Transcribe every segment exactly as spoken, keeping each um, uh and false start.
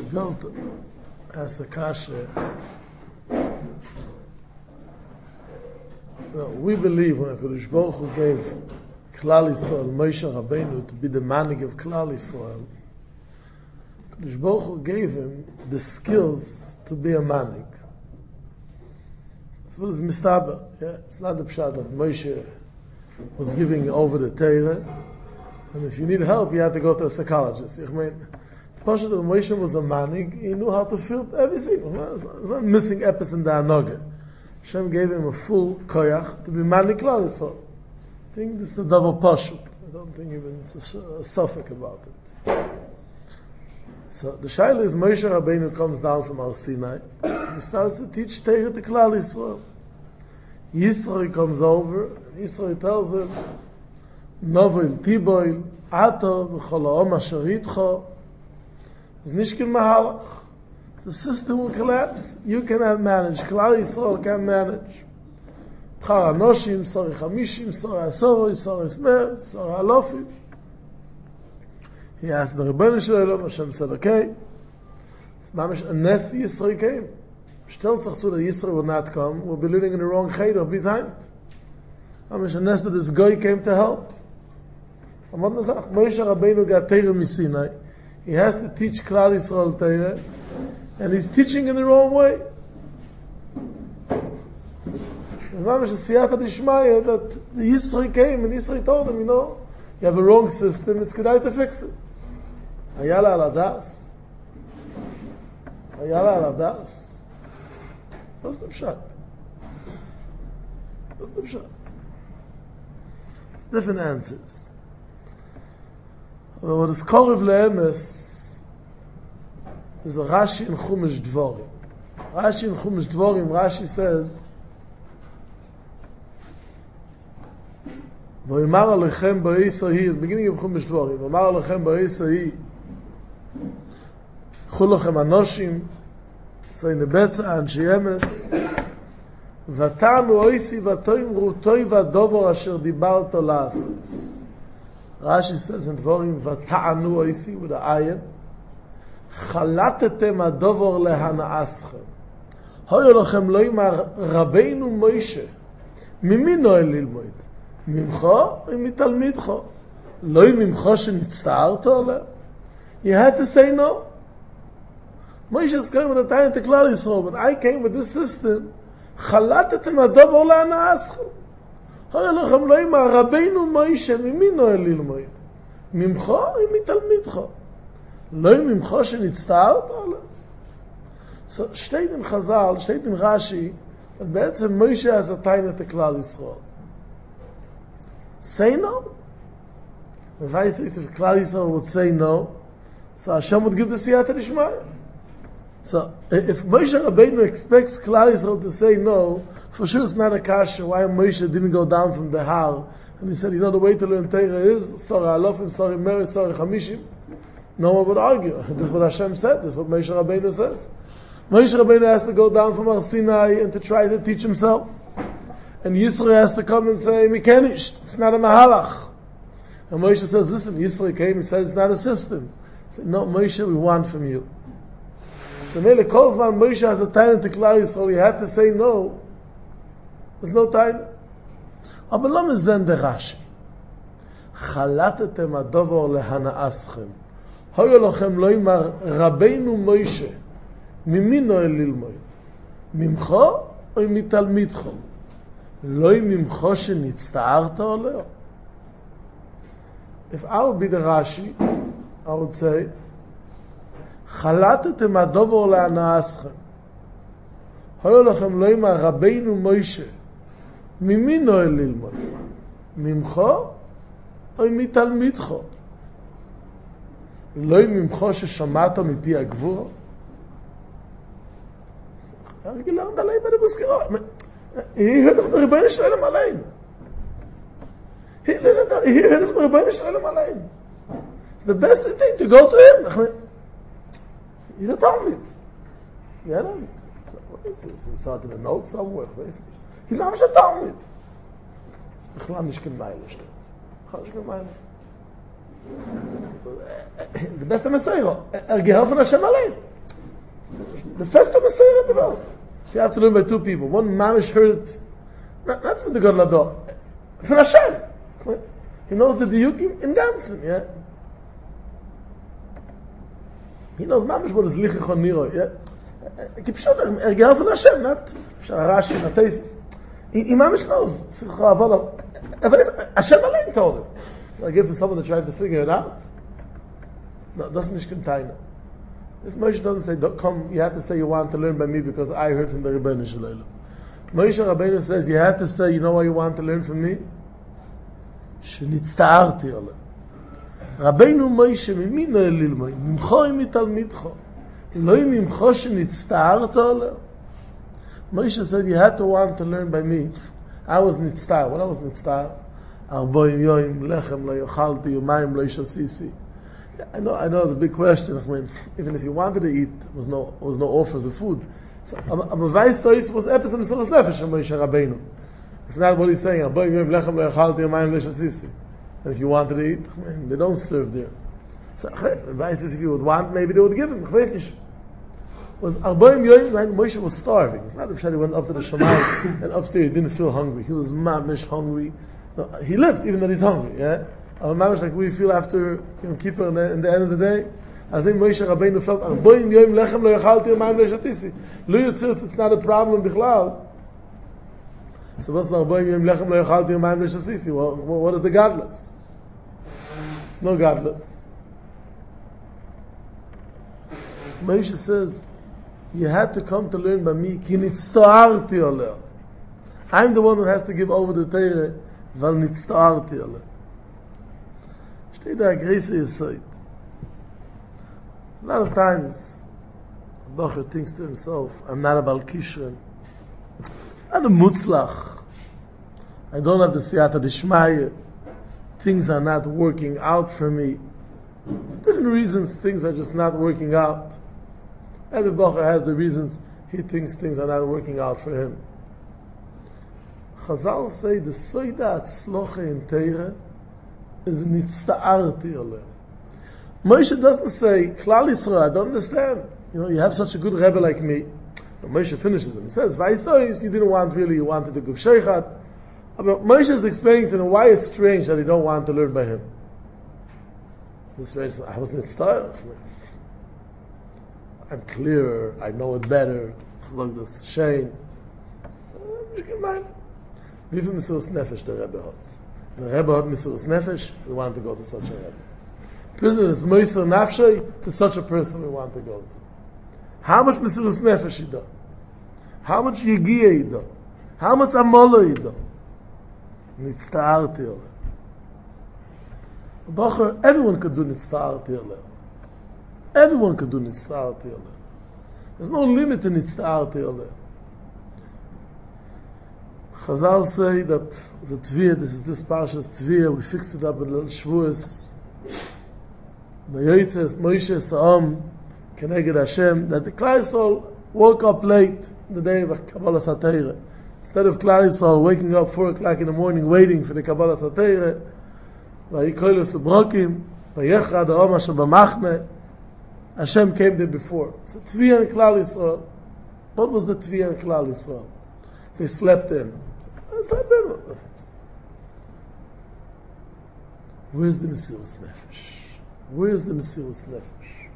built as a kasha. Well, we believe when HaKadosh Baruch Hu gave Klal Yisrael, Moshe Rabbeinu, to be the manig of Klal Yisrael, HaKadosh Baruch Hu gave him the skills to be a manig. That's what is mistaba. Yeah? It's not the pshat that Moshe was giving over the Torah, and if you need help, you have to go to a psychologist. I mean, it's possible that Moshe was a manig, he knew how to feel everything. It was not, it was not missing epis in the Anoga. Hashem gave him a full koyach to be manik Klal Yisrael. I think this is a double pashut. I don't think even it's a, a suffix about it. So the shaila is Moshe Rabbeinu comes down from Har Sinai. He starts to teach Torah to Klal Yisrael. Yisrael comes over, and Yisrael tells him, Novoil Tiboil, Ato, V'chol ha'om asher itcho, it's nishkin mahalach. The system will collapse. You cannot manage. Klal Yisrael can manage. B'char Anoshim, Sori Chamishim, Sori Asoro, Sori Smer, Sori Alofim. He asked the Rebbeinu Shalom, Hashem said, okay. It's mamish a nes Yisrael came. Still tzachzu that Yisrael will not come. We'll be living in the wrong cheder behind. Mamish a nes that this guy came to help. Moshe Rabbeinu got Torah Misinai. He has to teach Klal Yisrael Torah, and he's teaching in the wrong way. It's mamish a siyata d'ishmaya that the Yisrael came and Yisrael told him, you know, you have a wrong system, it's kedai to fix it. Ayala al adas. Ayala al adas. What's the pshat? What's the pshat? It's different answers. What is Korev Le'emes is a Rashi in Chumash Dvorim. Rashi in Chumash Dvorim, Rashi says, V'yimar alechem ba'Yisrael, beginning of Chumash Dvorim, V'yimar alechem ba'Yisrael, Chulochem anoshim, Soy nebetza anshi emes, V'tanu oisi v'toimru toi v'dovor asher dibarto la'asos. Rashi says in Dvorim, V'ta'anu oisi, with the ayin, Chalatetem adovor lehana'aschem. Hoyo lochem lo yimar Rabbeinu Moshe, mimi noel lilmoid? Mimcho or mitalmidcho? Lo mimcho shenitzta'arto aleh? You had to say no. Moshe came with a time to Klal Yisrael, but I came with this system. Chalatetem adovor lehana'aschem. Hoyo lochem lo yimar Rabbeinu Moshe, mimi noel lilmoid? Mimcho or mitalmidcho? Lo mimcho shenitzta'arto aleh? So, steht in Chazal, steht in Rashi, that be'etzem Moshe has a time to Klal Yisrael. Say no. If I say, if Klal Yisrael would say no, so Hashem would give the siyata d'ishmaya. So, if Moshe Rabbeinu expects Klal Yisrael to say no, for sure it's not a kasha why Moshe didn't go down from the Har, and he said, you know, the way to learn Torah is, sorry Alofim, sorry Meri, sorry Chamishim. No one would argue. This is what Hashem said, this is what Moshe Rabbeinu says. Moshe Rabbeinu has to go down from Har Sinai and to try to teach himself. And Yisrael has to come and say, Mikenish, it's not a mahalach. And Moshe says, listen, Yisrael came, he says, it's not a system. He said, no, Moshe, we want from you. So Mele Kolzman, Moshe has a time to Klal Yisrael, he had to say no. There's no time. Aber lo mezen de Rashi. Chalatetem adovor lehana'aschem. Hoyo lochem lo yimar Rabbeinu Moshe. Mimi noel lilmoid? Mimcho or mitalmidcho? Lo mimcho shenitzta'arto oleo? If I would be the Rashi, I would say, Chalatetem adovor lehana'aschem. Hoyo lochem lo yimar Rabbeinu Moshe. Mimi noel lilmoid? Mimcho or mitalmidcho? Lo mimcho sheshamato mipi הגבורה? Er gelernt allein bei der Buskera. Hier hört auf der Rebbeinu Shalom allein. Hier hört auf der Rebbeinu Shalom allein. It's the best thing to go to him. He's a Talmud. Yeah, no. What is it? He's in a note somewhere. He's not a Talmud. It's בכלל nicht kein Meile steht. בכלל nicht kein Meile. The best Messiah. Er gehört von Hashem allein. the first time Messiah in the world. If you have to learn by two people, one mamish heard it, not, not from the God Lado, from Hashem. He knows the diyukim in Gansen, yeah? He knows mamish what is lichich on niro, yeah? Kipshot, er gehel von Hashem, not Rashi, not Tesis. He mamish knows. Hashem allein told him. I give to someone that tried to figure it out. No, it doesn't nicht contain. This Moshe doesn't say, don't come, you have to say you want to learn by me because I heard from the Rebbeinu Shalom. Moshe Rabbeinu says, you have to say, you know why you want to learn from me? שניצטערתי עליו. רבנו מוישה ממינו ללמוד, ממחו מתלמידך. לא ממחו שניצטערת עליו. Moshe said, you had to want to learn by me. I was nitztar. What I was nitztar? Arboim yoim, lechem lo yochalti, yumayim lo yishosisi. I know, I know it's a big question. I mean, even if you wanted to eat, there was no, was no offers of food. So, aber weißt du, es was etwas im Mesilas Nefesh von Moshe Rabbeinu. If not, what he's saying, Arboim yoim, lechem lo yochalti, yumayim lo yishosisi. And if you wanted to eat, I mean, they don't serve there. So, weißt du, if you would want, maybe they would give him. Ich weiß nicht. Was Arboim Yoim, when Moshe was starving. It's not that he went up to the Shammai and upstairs he didn't feel hungry. He was mamish hungry. No, he lived even though he's hungry. Yeah, or mamish like we feel after you know, Kippur in the, in the end of the day. As in Moshe Rabbeinu felt Arboim Yoim lechem lo yachalti mayim lo yishatisi. Lo yitzirtz, it's not a problem bichlal. So what's Arboim Yoim lechem lo yachalti mayim lo yishatisi? What, what is the godless? It's no godless. Moshe says, you had to come to learn by me. Ki nitzta'arti oleh. I'm the one that has to give over the Torah. Val nitzta'arti oleh. Steht da a greise Yesod. A lot of times, a Bocher thinks to himself, I'm not a Bal Kishron. Not a Mutzlach. I don't have the Siyata Dishmaya. Things are not working out for me. Different reasons, things are just not working out. Every Bocher has the reasons he thinks things are not working out for him. Chazal say the Soida Atzlocha in Teire is nitzta'arti oleh. Moshe doesn't say, Klal Yisrael, I don't understand. You know, you have such a good Rebbe like me. But Moshe finishes it. He says, Vayis you didn't want really, you wanted to give Sheikhat. But Moshe is explaining to them why it's strange that he don't want to learn by him. It's strange. I was nitzta'arti. I'm clearer, I know it better. Like this shame. Wie viel Mesiras Nefesh the Rebbe hat? The Rebbe hat Mesiras Nefesh, we want to go to such a Rebbe. Person is Mesiras Nafshay, to such a person we want to go to. How much Mesiras Nefesh he does? How much Yegiya he does? How much Amola he does? Nitzta'arti oleh. Bacher, everyone could do Nitzta'arti oleh. Everyone could do Nitzta'arti oleh. There's no limit to Nitzta'arti oleh. Chazal say that the Tviyah, this is this Parshas Tviyah, we fixed it up in little Shavuos. The Yotzes, Moshe Sa'am, Keneged Hashem, that the Klal Yisrael woke up late the day of Kabbalah Satayre. Instead of Klal Yisrael waking up four o'clock in the morning waiting for the Kabbalah Satayre, Vayikoylu Subrokim, Vayechad Ha'om Asher B'machne, Hashem came there before. So Tviyah and Klal Yisrael. What was the Tviyah and Klal Yisrael? They slept in. They slept in. Where's the Mesiras Nefesh? Where's the Mesiras Nefesh?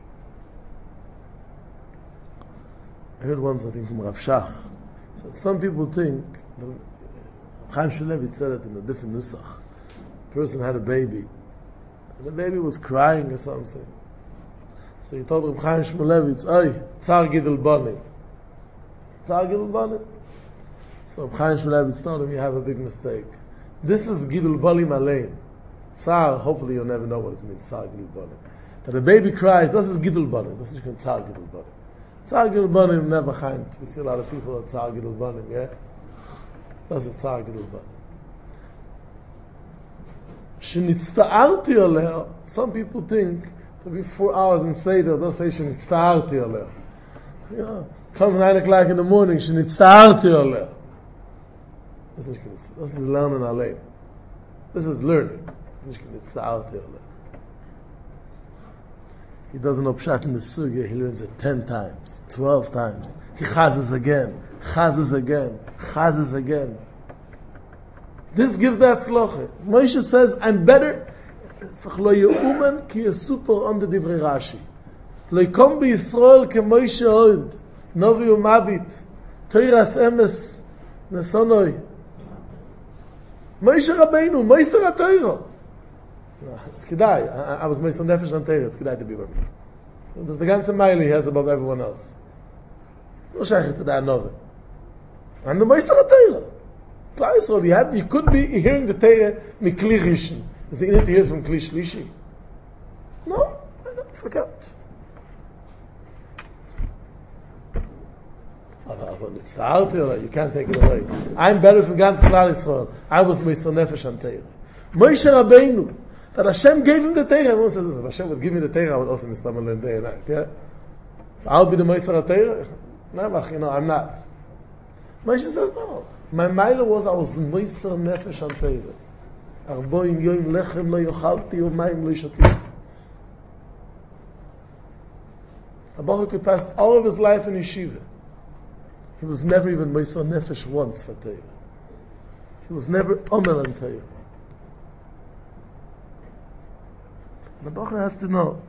I heard once, I think, from Rav Shach. So some people think, Chaim Shmulevitz said it in a different nusach. A person had a baby, and the baby was crying or something. So he told Reb Chaim Shmulevitz, "Oy, Tsar Gidul Banim." Tsar Gidul Banim. So Reb Chaim Shmulevitz told him, "You have a big mistake. This is Gidul Banim Alein. Tsar, hopefully you'll never know what it means, Tsar Gidul Banim. That the baby cries, this is Gidul Banim. This is not Tsar Gidul Banim. Tsar Gidul Banim never Chaim. We see a lot of people at Tsar Gidul Banim, yeah? This is Tsar Gidul Banim. Shenitzta'arti oleh, some people think to be four hours in Seder, don't say Shenitzta'arti oleh. You know, come nine o'clock in the morning, Shenitzta'arti oleh. This is, this is learning alein. This is learning. he doesn't know Pshat in the Sugya, he learns it ten times, twelve times. He chazes again, chazes again, chazes again. This gives that tzloche. Moshe says, I'm better. Lo ye'uman ki yesupor on the divrei Rashi. Lo yikom b'Yisrael ke Moshe oid. Novi umabit. Toiras emes nesonoi. Moshe Rabbeinu, Moshe HaTorah. It's kedai. I, I was Moshe Nefesh on Torah. It's kedai to be with me. There's the ganze mile he has above everyone else. No shaykhis to that novel. And the Moshe HaTorah. Klal Yisrael, you, had, you could be hearing the Torah mikli rishon. Is the inner to hear from kli shlishi? No, I don't forget. You can't take it away. I'm better from ganz Klal Yisrael. I was Moshe Nefesh on Torah. Moshe Rabbeinu, that Hashem gave him the Torah. Everyone says, if Hashem would give me the Torah, I would also mistam and learn day and night. Yeah? I'll be the Moshe HaTorah? No, you know, I'm not. Moshe says, no. My mile was, I was Moshe Nefesh on Torah. Arboim yoim lechem lo yochalti umayim lo yishatis. A Baruch could pass all of his life in yeshiva. He was never even Moshe Nefesh once for Torah. He was never Omer on Torah. The Baruch has to know.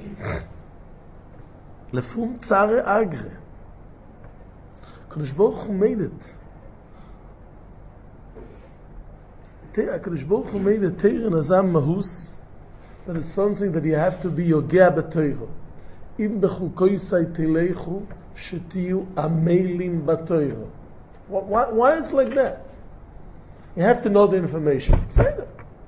Lefum tzare agre. Kodesh Baruch Hu made it. Kodesh Baruch Hu made it Torah nazam mahus. That is something that you have to be yogea b'Torah. Im bechukoisai teleichu shetiyu amelim b'Torah. Why, why it's like that? You have to know the information. Say that.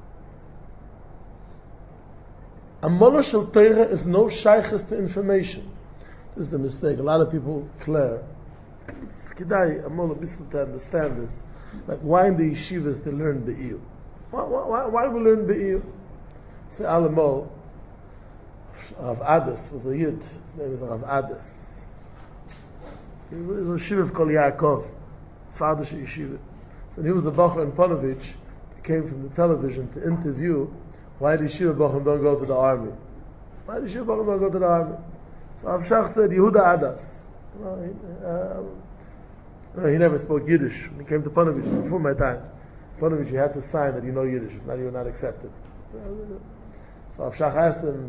A mola shel Torah is no shaykhs to information. This is the mistake. A lot of people declare. It's kedai a mola bisl to understand this. Like why in the yeshivas they learn be'iyur? Why, why, why we learn be'iyur? Say Alamol, Rav Ades was a yid. His name is Rav Ades. He was a yeshiva called Yaakov. His father's a yeshiva. So he was a Bachar in Ponovich. He came from the television to interview why the yeshiva Bachar don't go to the army. Why the yeshiva Bachar don't go to the army? So Rav Shach said, Yehuda Adas. You know, he, uh, no, he never spoke Yiddish. When he came to Ponovich, before my time, Ponovich, you had to sign that you know Yiddish. If not, you were not accepted. So Rav Shach asked him,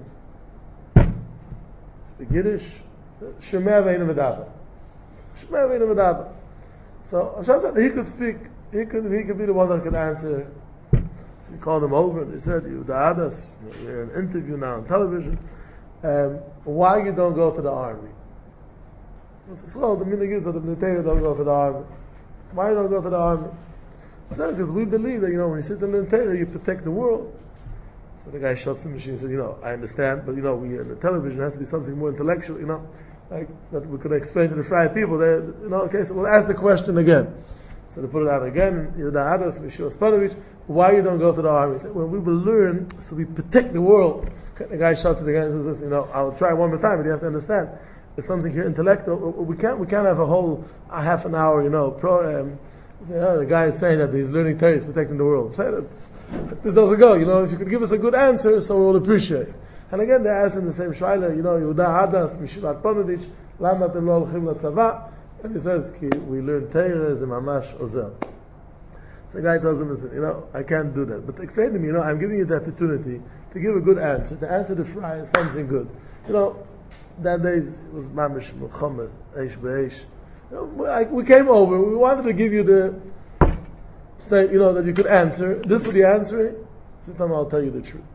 speak Yiddish? Shemeh ve'inu medaba. Shemeh ve'inu medaba. So Rav Shach said he could speak, he could, he could be the one that could answer. So he called him over and he said, you the Adas, you're in an interview now on television. Um, why you don't go to the army? So the meaning is that the military don't go to the army. Why you don't go to the army? So because we believe that, you know, when you sit in the military, you protect the world. So the guy shuts the machine and said, you know, I understand, but you know, we in the television, it has to be something more intellectual, you know, like that we could explain to the fried people. They, you know, okay, so we'll ask the question again. So they put it out again. Yehuda Adas, Mishua Spanovich, why you don't go to the army? He said, well, we will learn, so we protect the world. The guy shuts it again and says, listen, you know, I'll try one more time, but you have to understand. It's something here intellectual. We can't, we can't have a whole a half an hour, you know, pro, um, you know, the guy is saying that he's learning Torah, he's protecting the world. Say that this doesn't go, you know, if you could give us a good answer, so we'll appreciate. And again, they asked him the same shayla, you know, Yehuda Adas, Mishivat Ponovich, Lama atem lo holchim latzava, and he says, Ki, we learn Torah as a mamash ozer. So the guy tells him, listen, you know, I can't do that. But explain to me, you know, I'm giving you the opportunity to give a good answer, to answer the fry is something good. You know, that day it was mamish Muhammad, Eish Be'eish. You know, I, we came over, we wanted to give you the state, you know, that you could answer. This was the answer. So I'll tell you the truth.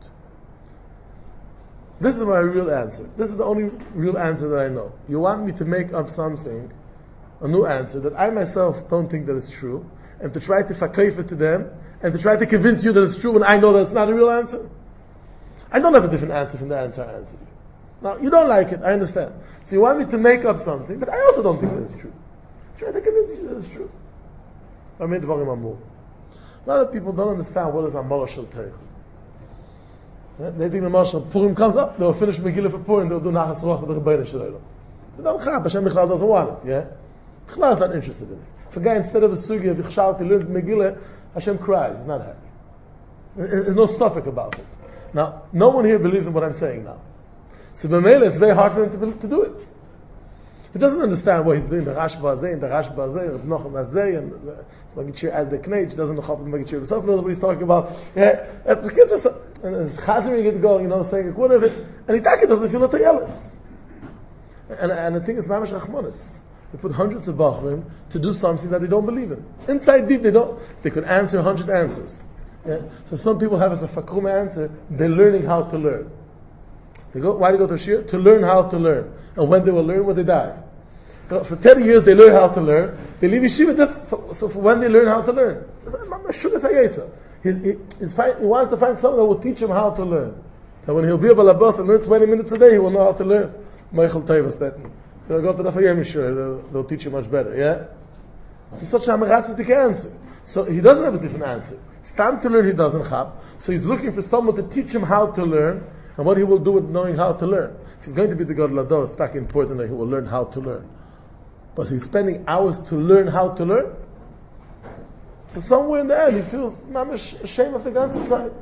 This is my real answer. This is the only real answer that I know. You want me to make up something, a new answer, that I myself don't think that is true, and to try to fakayf it to them, and to try to convince you that it's true when I know that it's not a real answer? I don't have a different answer from the answer I answered you. Now, you don't like it, I understand. So you want me to make up something, but I also don't think that it's true. Try to convince you that it's true. I made dvarim amur. A lot of people don't understand what is Amala Shel Torah. They think the Mashal Purim comes up, they'll finish Megillah for Purim, they'll do Nachas Ruach with the Rebbeinu Shalom. They don't chab, Hashem Bichlal doesn't want it, yeah? Bichlal is not interested in it. If a guy instead of a Sugya, Vichshalti, learns Megillah, Hashem cries, he's not happy. There's no suffix about it. Now, no one here believes in what I'm saying now. So b'meila, it's very hard for him to, to do it. He doesn't understand what he's doing. The Rashba Azeh and the Rashba Azeh, Reb Nochem Azeh, and the Magichir Ad the Knage. He doesn't know how the Magichir himself knows what he's talking about. Yeah, and the kids are, and his Chazari get going, you know, saying a quarter of it, and Itaki doesn't feel it yelis. And and the thing is, Mamash Rachmanis. They put hundreds of Bachrim to do something that they don't believe in. Inside deep, they don't. They could answer a hundred answers. Yeah? So some people have as a fakum answer, they're learning how to learn. They go, why do they go to Shir? To learn how to learn. And when they will learn, when they die. But for thirty years, they learn how to learn. They leave Yeshiva, this, so, so for when they learn how to learn. He, he, he's find, he wants to find someone that will teach him how to learn. That when he'll be able to bus and learn twenty minutes a day, he will know how to learn. Michael Tevis, that. He'll go to the Fayem Yeshua, they'll, they'll teach you much better, yeah? It's such a Hamaratzitik answer. So he doesn't have a different answer. It's time to learn, he doesn't have. So he's looking for someone to teach him how to learn, and what he will do with knowing how to learn. If he's going to be the God Lado, it's not important that he will learn how to learn. But he's spending hours to learn how to learn. So somewhere in the end, he feels mamish ashamed of the ganze Zeit.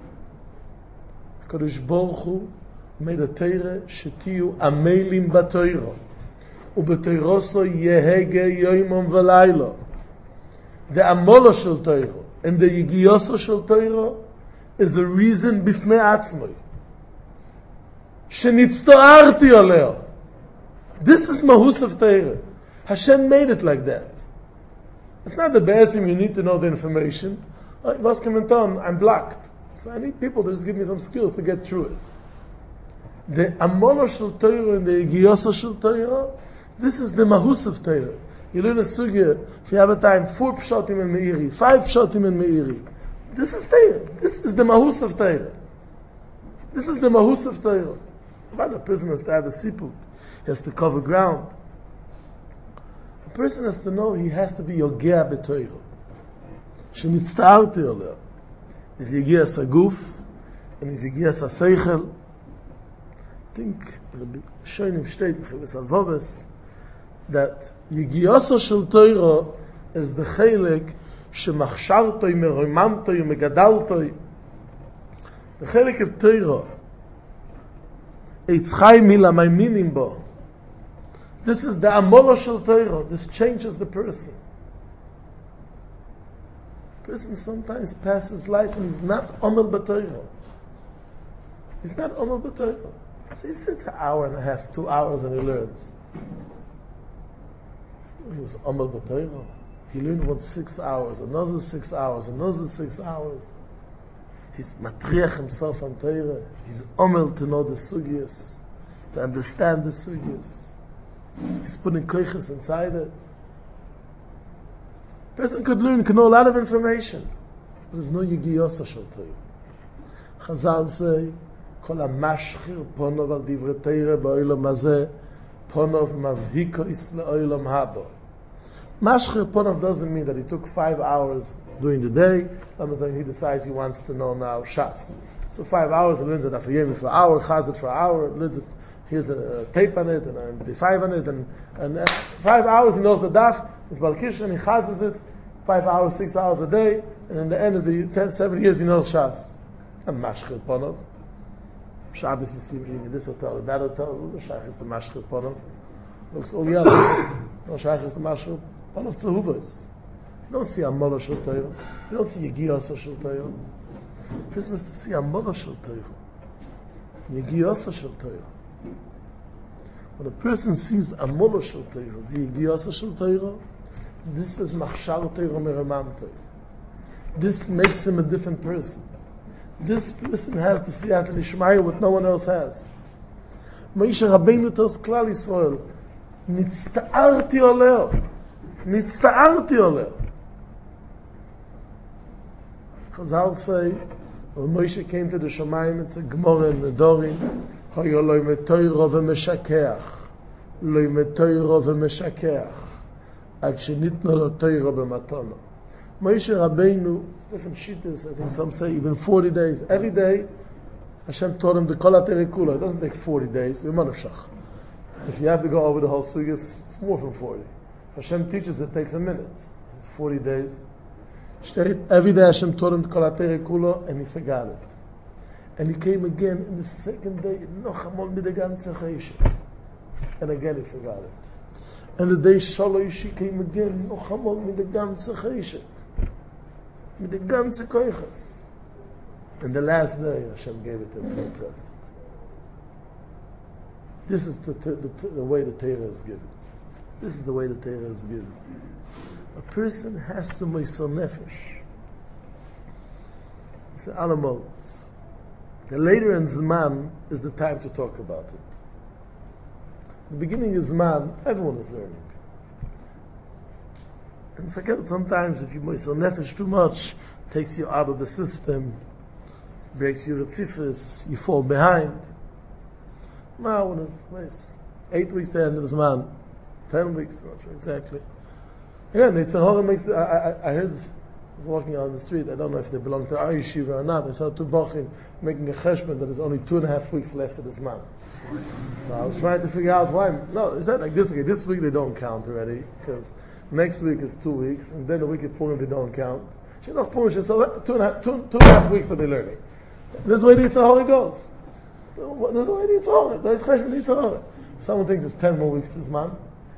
Kadosh Baruch Hu made a Teire shetiyu amelim batoiro. Ubetoiroso yehege yoimon v'laylo. The amola shel Toiro and the yigioso shel Toiro is the reason bifnei atzmoi. Shenitztoarti oleo. This is mahus of Teire. Hashem made it like that. It's not the bad thing you need to know the information. Was coming on? I'm blocked. So I need people to just give me some skills to get through it. The amola shel Toiro and the yigioso shel Toiro, this is the mahus of Teire. You learn a sugya, if you have a time, four pshatim in Meiri, five pshatim in Meiri. This is Teire. This is the mahus of Teire. This is the mahus of Teire. When a person has to have a siput, he has to cover ground. A person has to know he has to be yogea b'Teire. Shenitzta'arti oleh. Is yogea saguf, and is yogea saseichel. I think, Rabbi Shoinim Shteit, Mechilas Alvoves, that Yigioso shel Toiro is the chelik shemachshartoi, meroimamtoi, megadaltoi. The chelik of Toiro, eitz chai mila maiminim bo. This is the amola shel Toiro. This changes the person. The person sometimes passes life and he's not omel b'Toiro. He's not omel b'Toiro. So he sits an hour and a half, two hours, and he learns. He was Amal B'Toiro. He learned about six hours, another six hours, another six hours. He's matriach himself on Torah. He's Amal to know the sugyas, to understand the sugyas. He's putting koiches inside it. A person could learn, could know a lot of information, but there's no Yigiosa shel Torah. Chazal say, Kol ha-mashchir ponov al divrei Torah ba'olam hazeh, ponov mavhiko is le'olam haba. Mashchir ponov doesn't mean that he took five hours during the day. Amazon, he decides he wants to know now Shas. So five hours, he learns it after Yemi for an hour, Chazit for an hour, learns it, here's a tape on it, and a B five on it, and, and uh, five hours he knows the daf, it's Balkish, and he chazes it, five hours, six hours a day, and in the end of the ten, seven years he knows Shas. And Mashchir ponov. Shabbos you see reading in this hotel, in that hotel, the Shaykh is the Mashchir ponov. Looks all yellow. No Shaykh is the Mashchir ponov tzehuvas. You don't see Amola shel Torah. You don't see Yigiosa shel Torah. Person has to see Amola shel Torah. Yigiosa shel Torah. When a person sees Amola shel Torah, Yigiosa shel Torah, this is Machshar Torah Meramam Torah. This makes him a different person. This person has the Siyat Lishmaya what no one else has. Moshe Rabbeinu tells Klal Yisrael, Nitzta'arti oleo. Nitzta'arti oleo. Chazal say, when Moshe came to the Shamayim, it's a Gemara in Nedorim, Hoyo loy metoiro v'meshakeach. Loy metoiro v'meshakeach. Ad shenitno lo toiro b'matona. Moshe Rabbeinu, it's different shittas, I think some say even forty days. Every day, Hashem taught him the Kol HaTorah Kula. It doesn't take forty days. If you have to go over the whole sugyas, it's more than forty. If Hashem teaches, it takes a minute. It's forty days. Every day Hashem taught him the Kol HaTorah Kula, and he forgot it. And he came again in the second day, noch einmal mit der ganzen Chesed. And again he forgot it. And the day Shalosh he came again, noch einmal mit der ganzen Chesed. Mit der ganzen Koiches. And the last day Hashem gave it to him for a present. This is the, the, the, the way the Torah is given. This is the way the Torah is given. A person has to Meisel Nefesh. It's the animals. The later in Zman is the time to talk about it. The beginning is Zman, everyone is learning. And forget sometimes if you Meisel Nefesh too much, takes you out of the system, breaks your retzifis, you fall behind. Now when it's nice. Eight weeks to the end of Zman. Ten weeks, I'm not sure exactly. Again, it's a horror makes the, I, I, I heard, I was walking on the street, I don't know if they belong to our yeshiva or not, I saw two bochim making a cheshbon that there's only two and a half weeks left of this month. So I was trying to figure out why. No, it's not like this week. This week they don't count already, because next week is two weeks, and then the week of Purim they don't count. So two and a half, two, two and a half weeks that they're learning. This is the way the Yitzhahor goes. This is the way the Yitzhahor. This is the Yitzhahor. Someone thinks it's ten more weeks this month.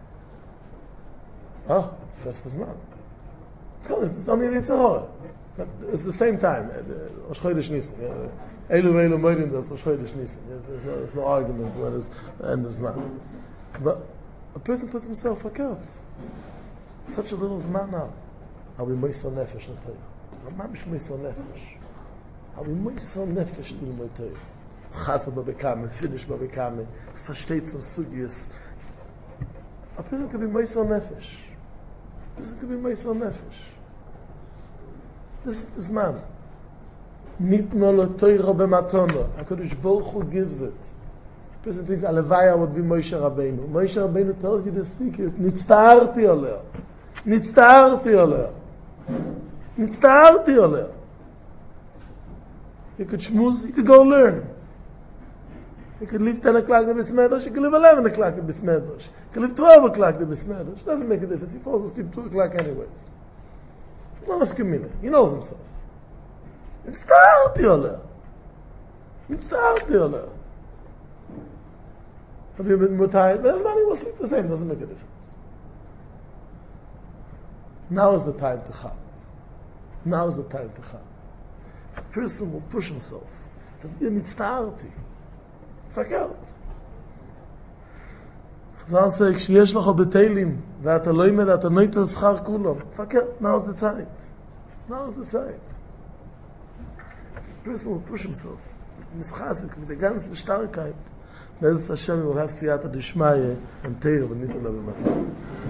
Oh, first this month. It's called, it's only the Yitzhahor. It's the same time. Rosh Chodesh Nisan. Elu Elu Moedim, that's Rosh Chodesh Nisan. There's no, there's no argument when it's the end of Zman. But a person puts himself account. Such a little Zman now. Are we Meisel Nefesh in Torah? I'm not Meisel Nefesh. Are we Meisel Nefesh in the Torah? Chazal Babekame, finish Babekame, versteht some Sugyas. A person can be Meisel Nefesh. A person can be Meisel Nefesh. This is this man. Nitno lo Torah b'matona. HaKadosh Baruch Hu gives it. A person thinks Alevaya would be Moshe Rabbeinu. Moshe Rabbeinu tells you the secret. Nitzta'arti oleh. Nitzta'arti oleh. Nitzta'arti oleh. You could schmooze, you could go learn. You could leave ten o'clock to Bismedosh, you could leave eleven o'clock to Bismedosh. You could leave twelve o'clock to Bismedosh. It doesn't make a difference. He falls asleep two o'clock anyways. He's not a Kamina. He knows himself. It's Nitzta'arti oleh. Nitzta'arti oleh. Have you been more tired? But everybody will sleep the same. It doesn't make a difference. Now is the time to chap. Now is the time to chap. A person will push himself to be a Nitzta'arti. Fakert. Chazal says, כשיש לך בתהילים, ואתה לא ילמד, אתה לא ייתן שכר כולם. Fakert. Now is the time. Now is the time. A person will push himself. Mischazik, mit der ganzen Starkheit. Bez Hashem will have siyata d'shmaya and Torah, but not